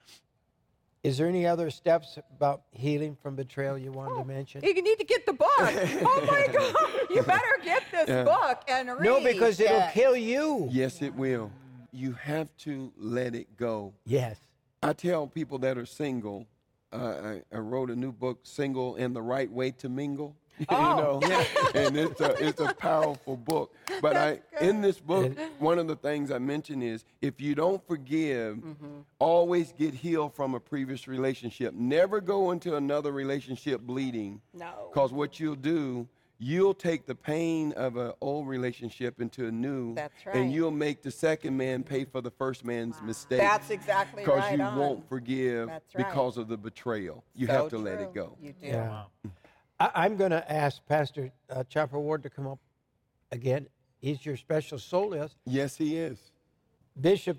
is there any other steps about healing from betrayal you wanted to mention? You need to get the book. Oh my God! You better get this Yeah. book and read. No, because it'll it. kill you. Yes, it will. You have to let it go. Yes. I tell people that are single, uh, I, I wrote a new book, Single and the Right Way to Mingle. You Oh. know, and it's a it's a powerful book. But I in this book, one of the things I mention is if you don't forgive, always get healed from a previous relationship. Never go into another relationship bleeding. No. Because what you'll do, you'll take the pain of an old relationship into a new, That's right. and you'll make the second man pay for the first man's mistake. That's exactly Because right you on. won't forgive That's right. because of the betrayal. You So have to let true. it go. You do. Yeah. I, I'm going to ask Pastor uh, Chopper Ward to come up again. He's your special soloist. Yes, he is. Bishop,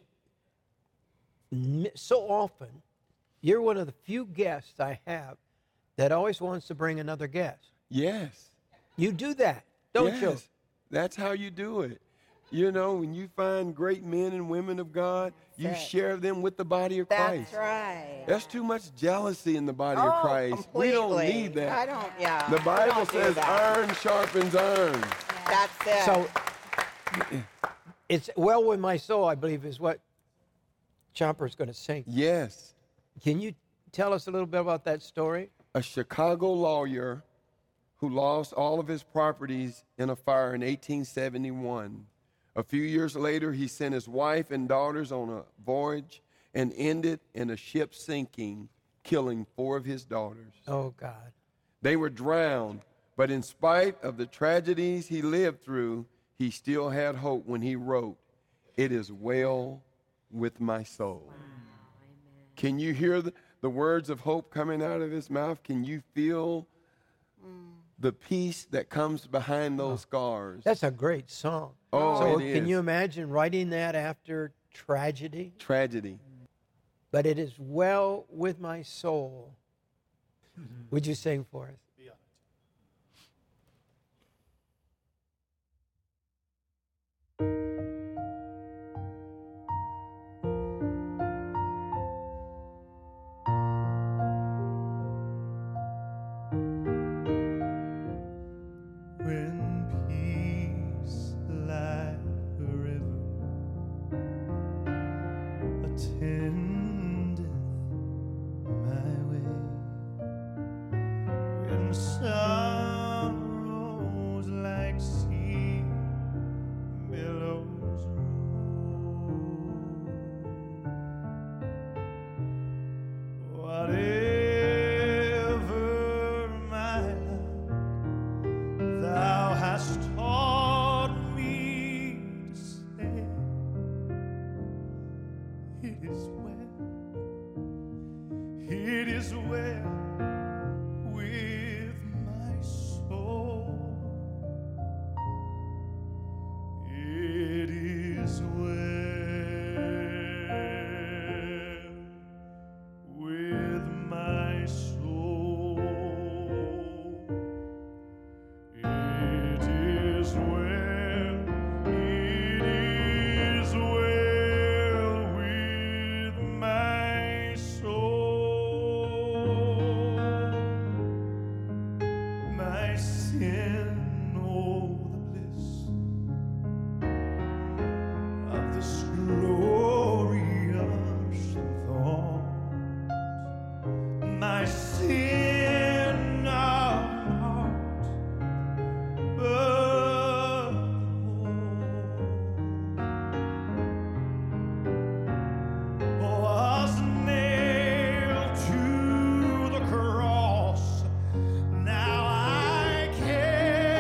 m- so often, you're one of the few guests I have that always wants to bring another guest. Yes. You do that, don't you? Yes. That's how you do it. You know, when you find great men and women of God, you That's it. share them with the body of Christ. That's right. That's too much jealousy in the body oh, of Christ. We don't completely. need that. I don't. Yeah. The we Bible don't do says that. iron sharpens iron. That's it. So, it's well with my soul, I believe, is what Chopper's going to sing. Yes. Can you tell us a little bit about that story? A Chicago lawyer who lost all of his properties in a fire in eighteen seventy-one. A few years later, he sent his wife and daughters on a voyage and ended in a ship sinking, killing four of his daughters. Oh, God. They were drowned, but in spite of the tragedies he lived through, he still had hope when he wrote, "It is well with my soul." Can you hear the, the words of hope coming out of his mouth? Can you feel the peace that comes behind those scars? That's a great song. Oh, so it can is. you imagine writing that after tragedy? Tragedy. But it is well with my soul. Would you sing for us? When peace like a river attendeth my way, when sorrows like sea billows roll, whatever my life Thou hast taught me to say, it is well, it is well with my soul. It is well with my soul. It is well, it is well with my soul. My sin, oh, the bliss of this glorious thought. My sin of heart, but was nailed to the cross. Now I can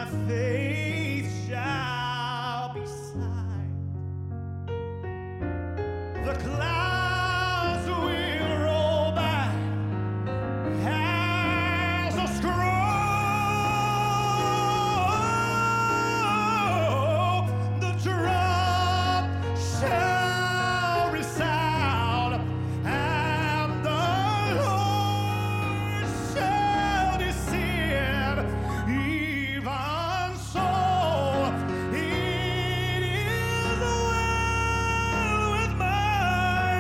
faith shall be sight. The clouds will roll by as a scroll. The drum shall resound, and the Lord shall descend. Even so, it is well with my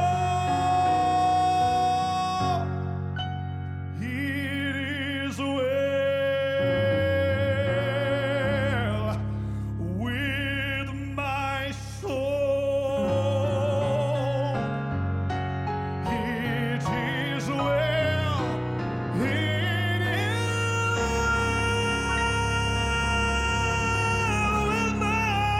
soul. It is well with my soul. It is well. It is well with my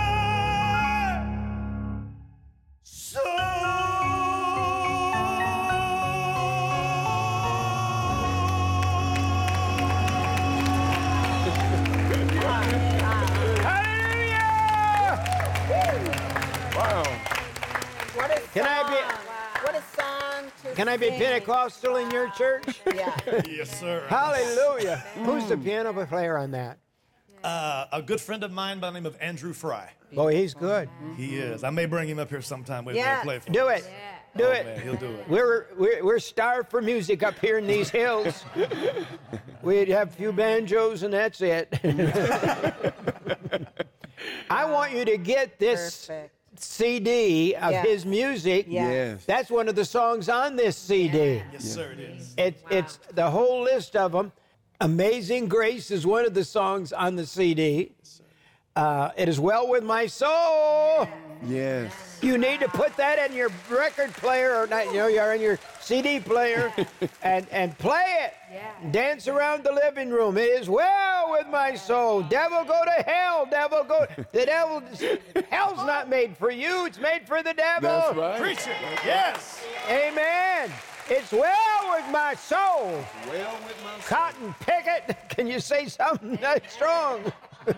Wow. What a Can I be- song. What a song to Can I be sing. Pentecostal in your church? Yeah. Yes, sir. Hallelujah. Who's the piano player on that? Uh, a good friend of mine by the name of Andrew Fry. Oh, he's good. He is. I may bring him up here sometime. We'll Yes. play for Do him. it. Do Oh, it. man, he'll do it. We're, we're, we're starved for music up here in these hills. We'd have a few banjos and that's it. I want you to get this Perfect. C D of Yes. his music. Yes. Yes. That's one of the songs on this C D. Yes, sir, it is. It, It's the whole list of them. Amazing Grace is one of the songs on the C D. Uh, it is well with my soul. Yes. You need to put that in your record player, or not, you know, you're in your C D player, and, and play it. Yeah. Dance around the living room. It is well with my soul. Devil, go to hell. Devil, go. The devil, hell's not made for you. It's made for the devil. That's right. Preach it. Yes. Amen. It's well with my soul. Well with my soul. Cotton Pickett, can you say something that strong?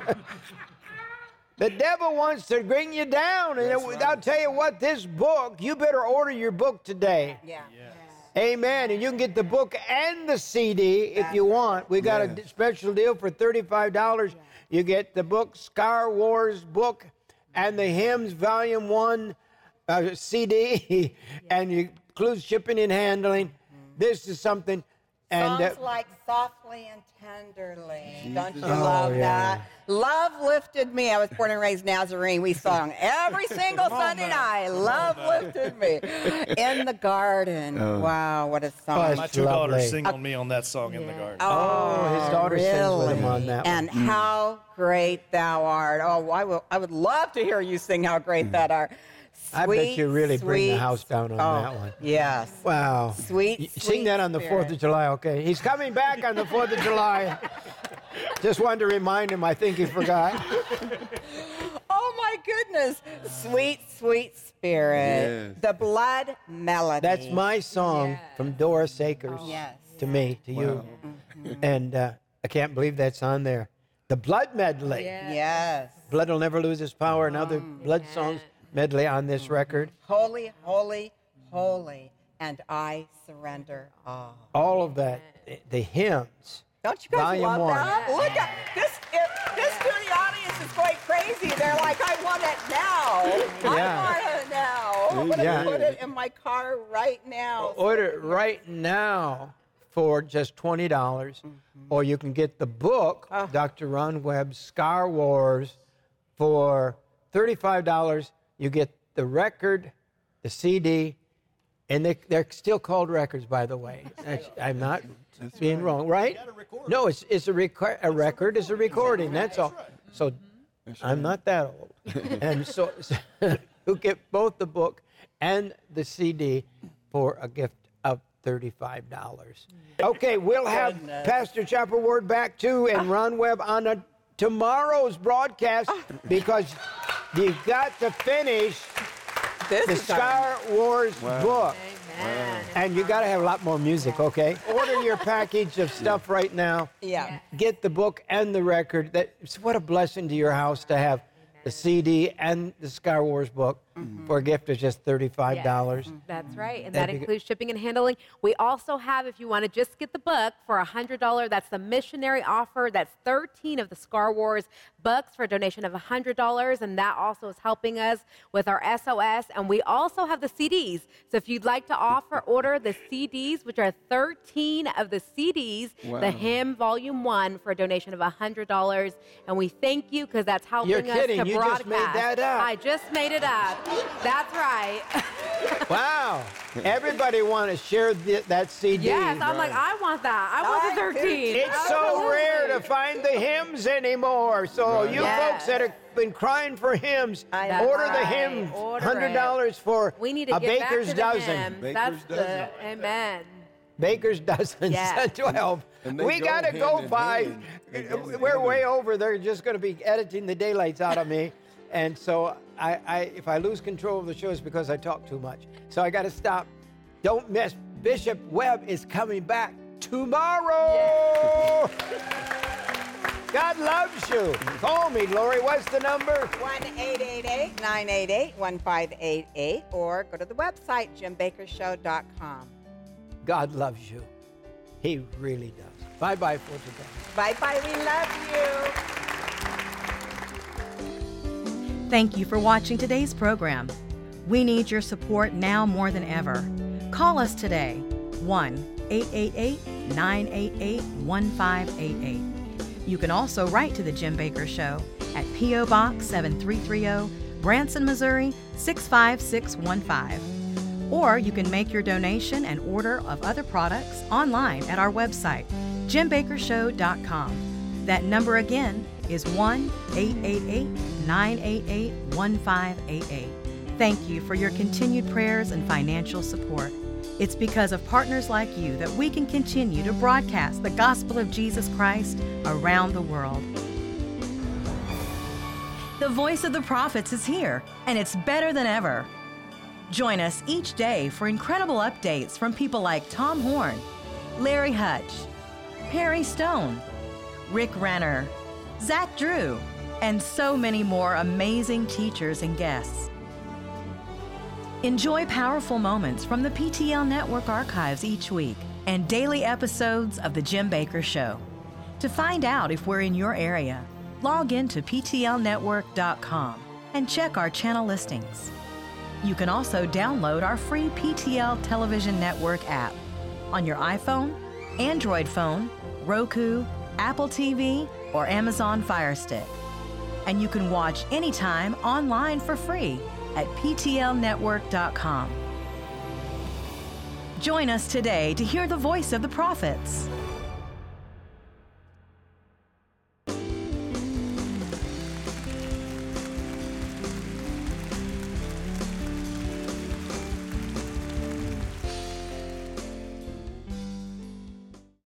The devil wants to bring you down. And it, I'll tell you what, this book, you better order your book today. Yeah. Amen. And you can get the book and the C D if you want. We got a Yes. d- special deal for thirty-five dollars. You get the book, Scar Wars book, and the Hymns Volume one uh, C D, and you includes shipping and handling. This is something. And Songs uh, like Softly and Tenderly. Don't you Oh, love yeah. that? Love Lifted Me. I was born and raised Nazarene. We sung every single Sunday night. Love Lifted Me. In the Garden. Wow, what a song. Oh, My it's two daughters lovely. sing on me on that song in the garden. Oh, his daughter sings with him on that one. And How Great Thou Art. Oh, I, will, I would love to hear you sing How Great Thou Art. I bet Sweet, you really bring the sweet- house down on oh, that one. Yes. Wow. Sweet, Y- sweet Sing that on the fourth of spirit. July, okay? He's coming back on the fourth of July. Just wanted to remind him. I think he forgot. Oh my goodness. Sweet, sweet spirit. Yes. The Blood Melody. That's my song from Doris Akers Yes. to me, to you. And uh, I can't believe that's on there. The Blood Medley. Yes. Blood Will Never Lose Its Power, another blood songs medley on this record. Holy, holy, holy, and I surrender all. All of that, the- the hymns. Don't you guys Volume love one. that? Look at this. It, this studio audience is going crazy. They're like, I want it now. Yeah. I want it now. I'm going to Yeah. put it in my car right now. Order it right now for just twenty dollars, or you can get the book, Doctor Ron Webb's Scar Wars, for thirty-five dollars. You get the record, the C D, and they, they're still called records, by the way. That's- I'm not being wrong, right? No, it's, it's a, record, a record is a recording, that's all. So I'm not that old. And so, so you get both the book and the C D for a gift of thirty-five dollars. Okay, we'll have Pastor Chopper Ward back too, and Ron Webb on a, tomorrow's broadcast, because you've got to finish This the is our- Star Wars book. Amen. And you got to have a lot more music, okay? Order your package of stuff right now. Yeah. Get the book and the record. That's what a blessing to your house to have the C D and the Sky Wars book mm-hmm. for a gift of just thirty-five dollars. Yes, that's right. And That'd that includes shipping and handling. We also have, if you want to just get the book for one hundred dollars, that's the missionary offer. That's thirteen of the Sky Wars books for a donation of one hundred dollars. And that also is helping us with our S O S. And we also have the C Ds. So if you'd like to offer, order the C Ds, which are thirteen of the C Ds, wow. the Hymn Volume one for a donation of one hundred dollars. And we thank you because that's helping You're us kidding. to You broadcast. just made that up. I just made it up. That's right. Wow. Everybody want to share the, that C D. Yes, I'm like, I want that. I want the thirteen. It's so rare to find the hymns anymore. So you Yes. folks that have been crying for hymns, That's order the right. hymn, Order one hundred dollars for We need to a get baker's back to dozen. the hymns. Baker's That's dozen. the, amen. Baker's dozen, Yeah. twelve. And they We go got to hand go in by. hand. They go We're together. way over. They're just going to be editing the daylights out of me. And so I, I, if I lose control of the show, it's because I talk too much. So I got to stop. Don't miss. Bishop Webb is coming back tomorrow. God loves you. Call me, Lori. What's the number? one eight eight eight, nine eight eight, one five eight eight or go to the website, jim baker show dot com. God loves you. He really does. Bye-bye for today. Bye-bye. We love you. Thank you for watching today's program. We need your support now more than ever. Call us today, one eight eight eight, nine eight eight, one five eight eight. You can also write to The Jim Baker Show at P O Box seven three three zero, Branson, Missouri six five six one five. Or you can make your donation and order of other products online at our website, jim baker show dot com. That number again is one eight eight eight, nine eight eight, one five eight eight. Thank you for your continued prayers and financial support. It's because of partners like you that we can continue to broadcast the gospel of Jesus Christ around the world. The voice of the prophets is here, and it's better than ever. Join us each day for incredible updates from people like Tom Horn, Larry Hutch, Perry Stone, Rick Renner, Zach Drew, and so many more amazing teachers and guests. Enjoy powerful moments from the P T L Network archives each week and daily episodes of The Jim Baker Show. To find out if we're in your area, log in to P T L network dot com and check our channel listings. You can also download our free P T L Television Network app on your iPhone, Android phone, Roku, Apple T V, or Amazon Fire Stick. And you can watch anytime online for free at P T L network dot com. Join us today to hear the voice of the prophets.